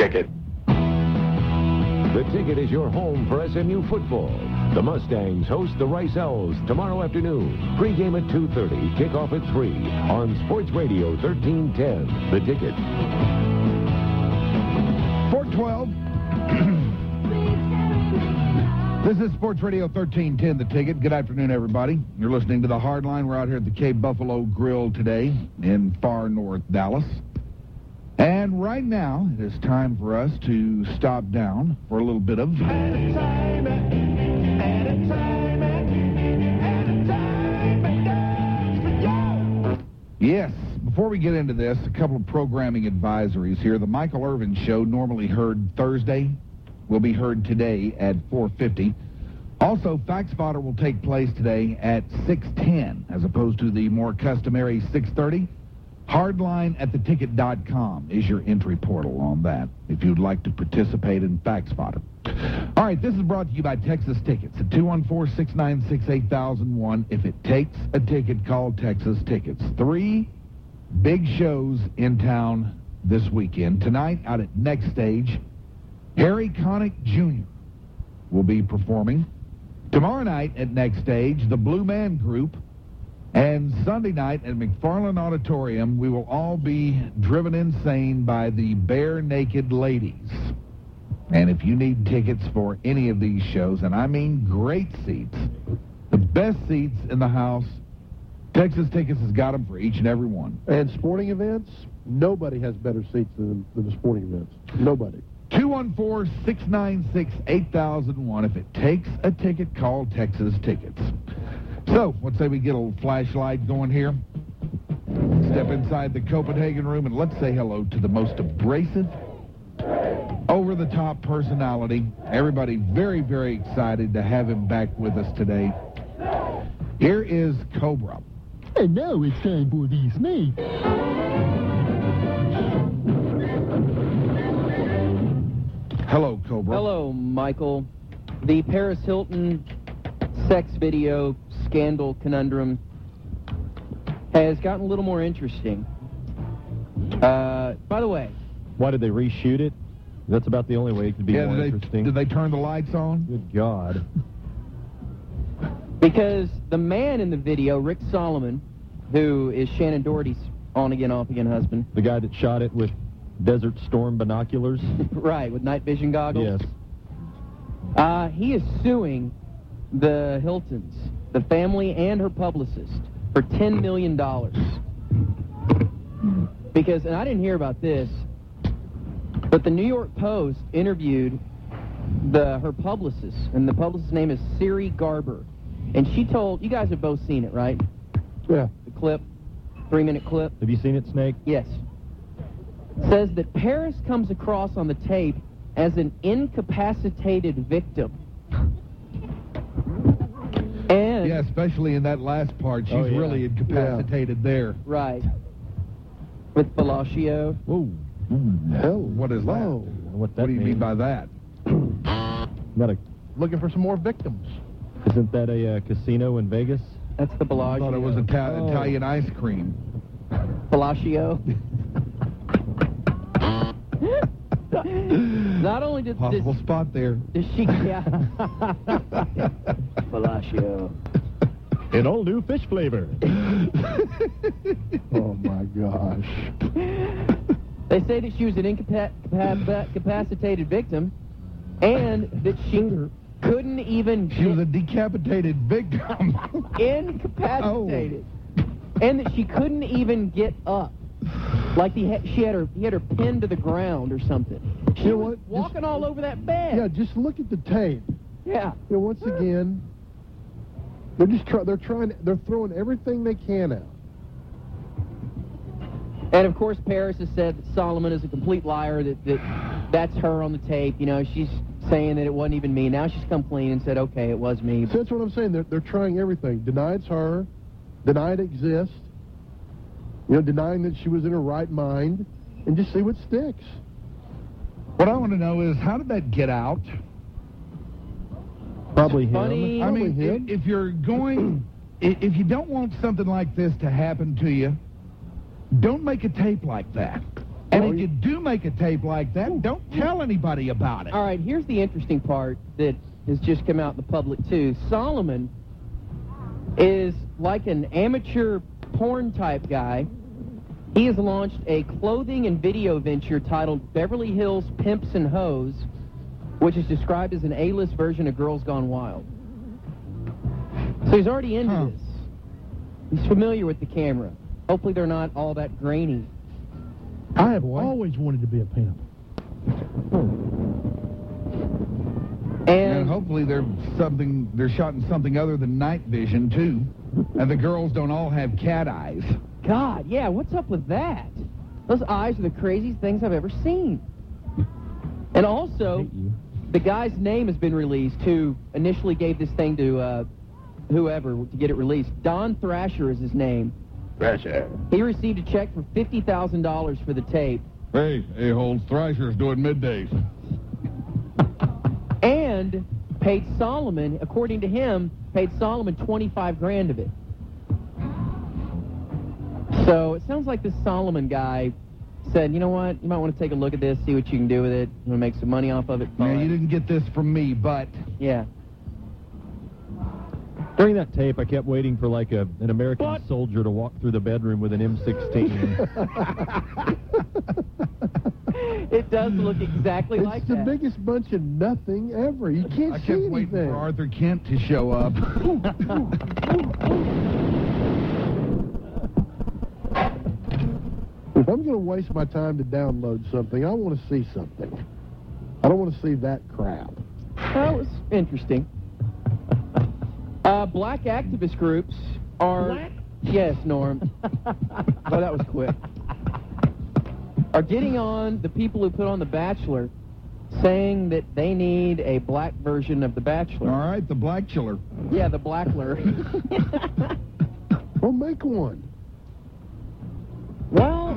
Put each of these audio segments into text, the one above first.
Ticket. The Ticket is your home for SMU football. The Mustangs host the Rice Owls tomorrow afternoon. Pre-game at 2:30, kickoff at 3 on Sports Radio 1310. The Ticket. 412. This is Sports Radio 1310, The Ticket. Good afternoon, everybody. You're listening to The Hardline. We're out here at the Cape Buffalo Grill today in far north Dallas. And right now, it is time for us to stop down for a little bit of... Yes, before we get into this, a couple of programming advisories here. The Michael Irvin Show, normally heard Thursday, will be heard today at 4:50. Also, Fax Fodder will take place today at 6:10, as opposed to the more customary 6:30. Hardline at theticket.com is your entry portal on that, if you'd like to participate in Fax Fodder. All right, this is brought to you by Texas Tickets at 214-696-8001. If it takes a ticket, call Texas Tickets. 3 big shows in town this weekend. Tonight, out at Next Stage, Harry Connick Jr. will be performing. Tomorrow night at Next Stage, the Blue Man Group. And Sunday night at McFarland Auditorium, we will all be driven insane by the Bare Naked Ladies. And if you need tickets for any of these shows, and I mean great seats, the best seats in the house, Texas Tickets has got them for each and every one. And sporting events, nobody has better seats than the sporting events. Nobody. 214-696-8001. If it takes a ticket, call Texas Tickets. So, let's say we get a little flashlight going here. Step inside the Copenhagen room and let's say hello to the most abrasive, over-the-top personality. Everybody very, very excited to have him back with us today. Here is Cobra. And now it's time for the snake. Hello, Cobra. Hello, Michael. The Paris Hilton sex video scandal conundrum has gotten a little more interesting. By the way... Why did they reshoot it? That's about the only way it could be more interesting. Did they turn the lights on? Good God. Because the man in the video, Rick Solomon, who is Shannon Doherty's on-again, off-again husband. The guy that shot it with Desert Storm binoculars? Right, with night vision goggles? Yes. He is suing the Hiltons, the family and her publicist, for $10 million. Because, and I didn't hear about this, but the New York Post interviewed her publicist, and the publicist's name is Siri Garber. And she told, you guys have both seen it, right? Yeah. The clip, 3-minute clip. Have you seen it, Snake? Yes. Says that Paris comes across on the tape as an incapacitated victim. And yeah, especially in that last part, she's really incapacitated there. Right. With fellatio. Whoa. Hell, what is that? What do you mean by that? Looking for some more victims. Isn't that a casino in Vegas? That's the Bellagio. I thought it was Italian ice cream. Fellatio. Not only did possible spot there. Does she? Yeah. Fellatio. An all new fish flavor. Oh my gosh. They say that she was an incapacitated victim, and that she couldn't even. She was a decapitated victim. Incapacitated, and that she couldn't even get up. Like he had her pinned to the ground or something. She was walking all over that bed. Yeah, just look at the tape. Yeah. You know, once again, they're throwing everything they can out. And of course, Paris has said that Solomon is a complete liar. That's her on the tape. You know, she's saying that it wasn't even me. Now she's come clean and said, okay, it was me. So that's what I'm saying. They're trying everything. Deny it's her. Deny it exists. You know, denying that she was in her right mind, and just see what sticks. What I want to know is, how did that get out? Probably him. Funny. I mean, if you're going, if you don't want something like this to happen to you, don't make a tape like that. And if you do make a tape like that, don't tell anybody about it. All right, here's the interesting part that has just come out in the public, too. Solomon is like an amateur porn-type guy. He has launched a clothing and video venture titled Beverly Hills Pimps and Hoes, which is described as an A-list version of Girls Gone Wild. So he's already into this. He's familiar with the camera. Hopefully they're not all that grainy. I have always wanted to be a pimp. And hopefully they're shot in something other than night vision, too. And the girls don't all have cat eyes. God, yeah, what's up with that? Those eyes are the craziest things I've ever seen. And also, the guy's name has been released who initially gave this thing to whoever to get it released. Don Thrasher is his name. Thrasher. He received a check for $50,000 for the tape. Hey, a-holes, Thrasher's doing middays. And paid Solomon, according to him, paid Solomon $25,000 of it. So it sounds like this Solomon guy said, you know what, you might want to take a look at this, see what you can do with it. You want to make some money off of it? Now, you didn't get this from me, but... Yeah. During that tape, I kept waiting for like an American soldier to walk through the bedroom with an M16. It does look exactly like that. It's the biggest bunch of nothing ever. You can't I see kept anything. waiting for Arthur Kent to show up. If I'm going to waste my time to download something, I want to see something. I don't want to see that crap. That was interesting. Black activist groups are... Black? Yes, Norm. Oh, that was quick. Are getting on the people who put on The Bachelor, saying that they need a black version of The Bachelor. All right, the Black Chiller. Yeah, the Blackler. Well, make one. Well,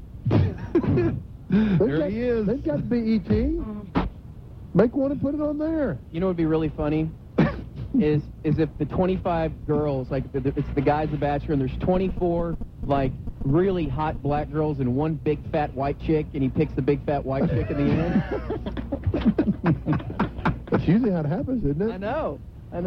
There he is. They've got BET. Make one and put it on there. you know what would be really funny? is if the 25 girls, like it's the guys The Bachelor, and there's 24 like really hot black girls and one big fat white chick, and he picks the big fat white chick in the end. That's usually how it happens, isn't it? I know.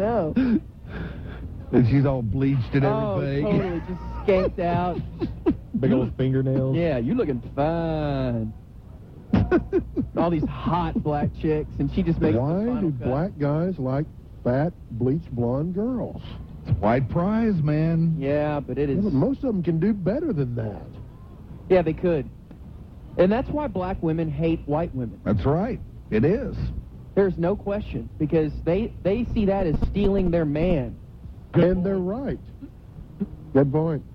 And she's all bleached and Oh, everything. totally, just skanked out. Big old fingernails. Yeah, you looking fine. All these hot black chicks, and she just makes the Why final do cut. black guys like fat, bleached blonde girls? It's white prize, man. Yeah, but it Yeah, is. but most of them can do better than that. Yeah, they could. And that's why black women hate white women. That's right. It is. There's no question, because they see that as stealing their man. And they're right. Good point.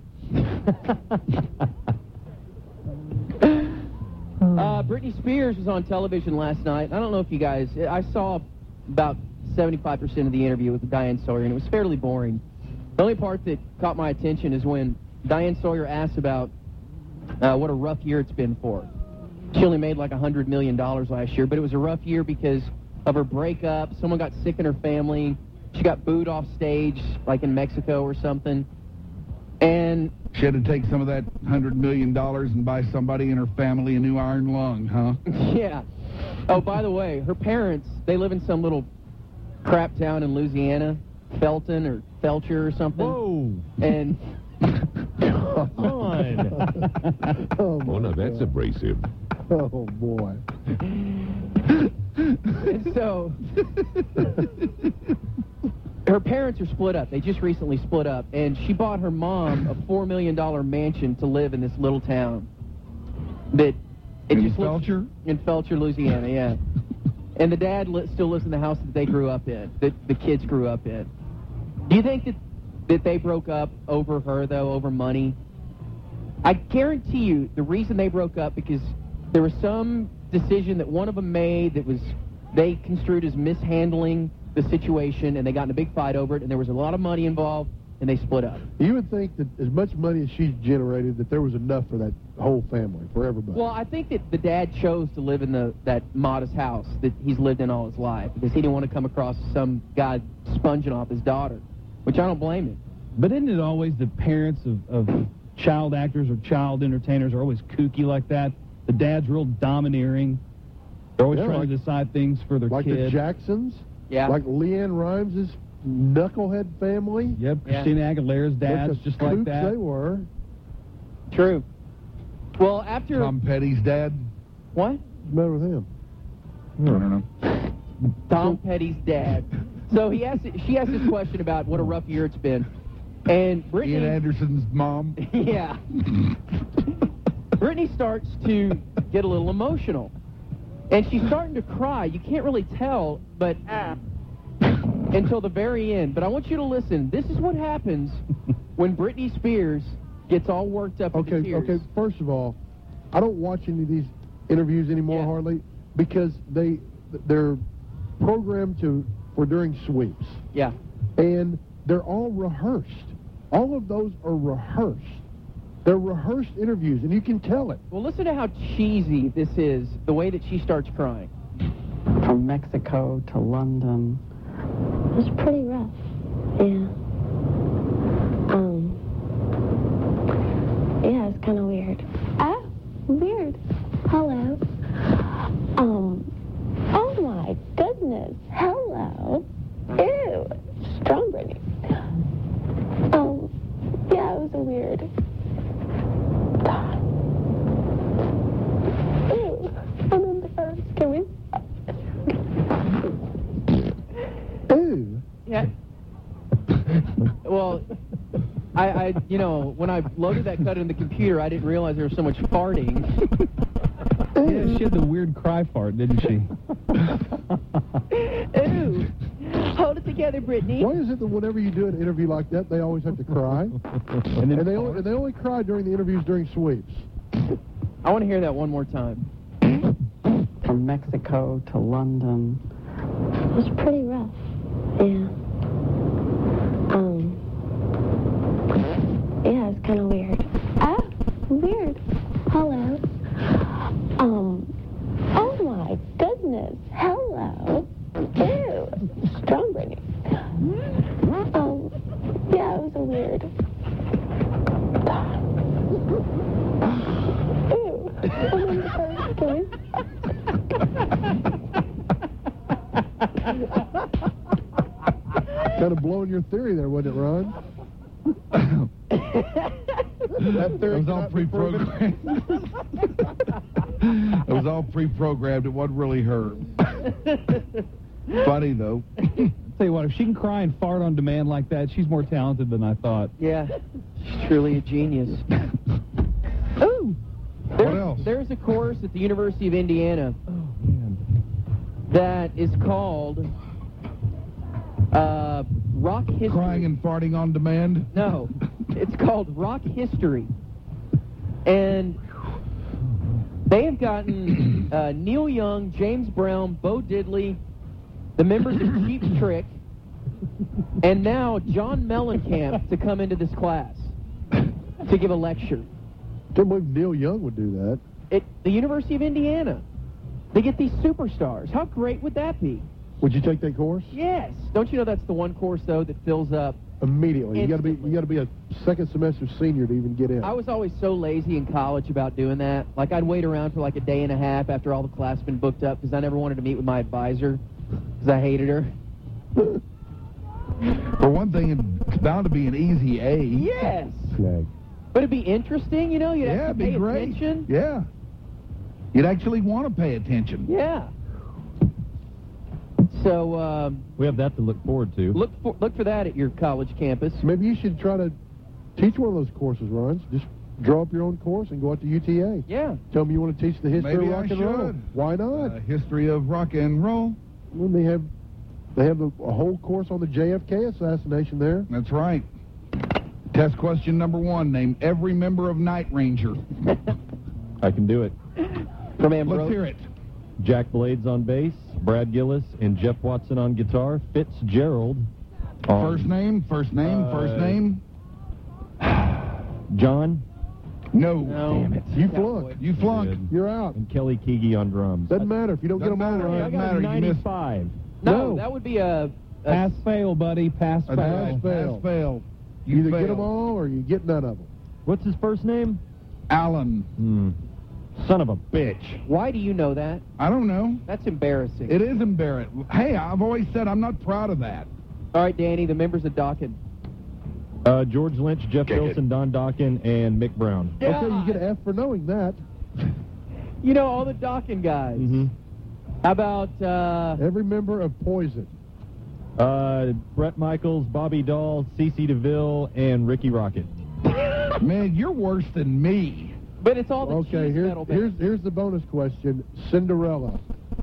Britney Spears was on television last night. I don't know if you guys... I saw about 75% of the interview with Diane Sawyer, and it was fairly boring. The only part that caught my attention is when Diane Sawyer asked about what a rough year it's been for her. She only made like $100 million last year, but it was a rough year because of her breakup. Someone got sick in her family. She got booed off stage, like in Mexico or something. And She had to take some of that $100 million and buy somebody in her family a new iron lung, huh? yeah. Oh, by the way, her parents, they live in some little crap town in Louisiana, Felton or Felcher or something. Whoa. And Come on. Oh, Oh, no, that's abrasive. Oh, boy. and so her parents are split up. They just recently split up, and she bought her mom a $4 million mansion to live in this little town. That it In just looks- Felcher? in Felcher, Louisiana, yeah. And the dad still lives in the house that they grew up in, that the kids grew up in. Do you think that they broke up over her, though, over money? I guarantee you the reason they broke up because there was some decision that one of them made that was they construed as mishandling the situation, and they got in a big fight over it, and there was a lot of money involved, and they split up. You would think that as much money as she's generated, that there was enough for that whole family, for everybody. Well, I think that the dad chose to live in that modest house that he's lived in all his life because he didn't want to come across some guy sponging off his daughter, which I don't blame him. But isn't it always the parents of child actors or child entertainers are always kooky like that? The dad's real domineering. They're always Yeah, trying like- to decide things for their Like the kid. Jacksons. Yeah. Like Leanne Rimes' knucklehead family. Yep, Yeah. Christina Aguilera's dad's Bunch of just like kooks that. They were. True. Well, after Tom Petty's dad. what? What's the matter with him? I don't know. Tom Petty's dad. So she asked this question about what a rough year it's been, and Brittany. Ian Anderson's mom. Yeah. Brittany starts to get a little emotional, and she's starting to cry. You can't really tell, but until the very end. But I want you to listen. This is what happens when Britney Spears gets all worked up into tears. Okay. First of all, I don't watch any of these interviews anymore, Yeah. hardly, because they're programmed for during sweeps, Yeah. and they're all rehearsed. All of those are rehearsed. They're rehearsed interviews, and you can tell it. Well, listen to how cheesy this is. The way that she starts crying. From Mexico to London. It was pretty rough. Yeah. Yeah, it's kind of weird. Ah, weird. Hello. Oh my goodness. Hello. Ew. Strong Brittany. Yeah, it was a weird. Ew. I'm embarrassed. Can we? Ew. Yeah. Well, I when I loaded that cut in the computer, I didn't realize there was so much farting. Yeah, she had the weird cry fart, didn't she? Ooh. Hold it together, Brittany. Why is it that whenever you do an interview like that, they always have to cry? And then And they only cry during the interviews during sweeps. I want to hear that one more time. From Mexico to London. It was pretty rough. Yeah. Yeah, it's kind of weird. Ah, weird. Hello. Oh my goodness. Hello. Ew. Strong Brittany. Yeah, it was a weird. Ew. I'm embarrassed. Kind of blowing your theory there, wasn't it, Ron? That It theory was all cannot be proven. pre-programmed. It was all pre-programmed. It wasn't really her. Funny, though. Tell you what, if she can cry and fart on demand like that, she's more talented than I thought. Yeah. She's truly a genius. Ooh. What else? There's a course at the University of Indiana that is called Rock History. Crying and farting on demand? No, it's called Rock History. And they have gotten Neil Young, James Brown, Bo Diddley, the members of Cheap Trick, and now John Mellencamp to come into this class to give a lecture. Can't believe Neil Young would do that. At the University of Indiana. They get these superstars. How great would that be? Would you take that course? Yes. Don't you know that's the one course, though, that fills up? Immediately. You got Instantly. to be a second semester senior to even get in. I was always so lazy in college about doing that. Like, I'd wait around for like a day and a half after all the class had been booked up because I never wanted to meet with my advisor because I hated her. For one thing, it's bound to be an easy A. Yes. But it'd be interesting, you know? You'd Yeah, have it'd to be pay great. attention. Yeah. You'd actually want to pay attention. Yeah. So, We have that to look forward to. look for that at your college campus. Maybe you should try to teach one of those courses, Ron. Just draw up your own course and go out to UTA. Yeah. Tell them you want to teach the history Maybe of I rock and roll. should. Why not? History of rock and roll. Well, they have a whole course on the JFK assassination there. That's right. Test question number 1. Name every member of Night Ranger. I can do it. From Let's Ambrose. hear it. Jack Blades on bass, Brad Gillis and Jeff Watson on guitar, Fitzgerald on First name. John No. No. Damn it. You Cowboy. flunked. You flunked. Good. You're out. and Kelly Keegi on drums. Doesn't matter if you don't get Doesn't them all matter. right. I got a 95. No, No. that would be a Pass, fail, buddy. Pass, That's fail. right. fail. Pass, fail. You either get failed. them all or you get none of them. What's his first name? Alan. Son of a bitch. Why do you know that? I don't know. That's embarrassing. It is embarrassing. Hey, I've always said I'm not proud of that. All right, Danny, the members of Dokken. George Lynch, Jeff Wilson, Don Dokken, and Mick Brown. Okay, you get an F for knowing that. You know all the Dokken guys. Mm-hmm. How about... Every member of Poison. Brett Michaels, Bobby Dahl, CeCe DeVille, and Ricky Rocket. Man, you're worse than me. But it's all the Okay, cheese metal bands. here's the bonus question. Cinderella.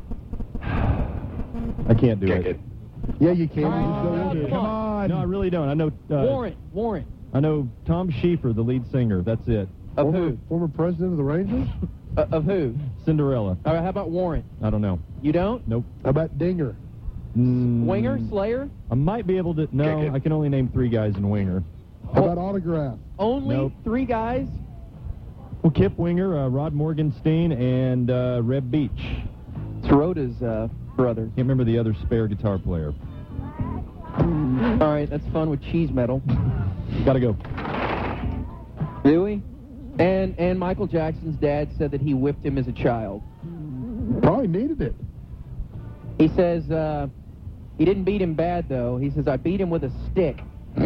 I can't do it. Yeah, you can. Come on. No, I really don't. I know... Warrant. I know Tom Schieffer, the lead singer. That's it. Of who? Former president of the Rangers? Of who? Cinderella. All right, how about Warrant? I don't know. You don't? Nope. How about Dinger? Winger? Slayer? I might be able to... No, I can only name 3 guys in Winger. How about Autograph? Only Nope. 3 guys? Well, Kip Winger, Rod Morgenstein, and Reb Beach. It's Rhoda's brother. Can't remember the other spare guitar player. All right, that's fun with cheese metal. Gotta go. Do we? And Michael Jackson's dad said that he whipped him as a child. Probably needed it. He says he didn't beat him bad, though. He says, I beat him with a stick.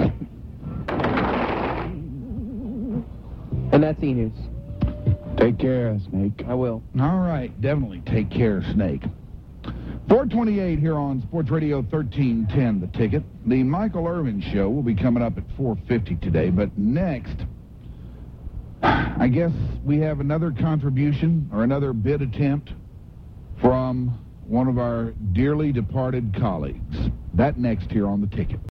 And that's E-News. Take care, Snake. I will. All right, definitely take care, Snake. 428 here on Sports Radio 1310, The Ticket. The Michael Irvin Show will be coming up at 4:50 today, but next, I guess we have another contribution or another bid attempt from one of our dearly departed colleagues. That next here on The Ticket.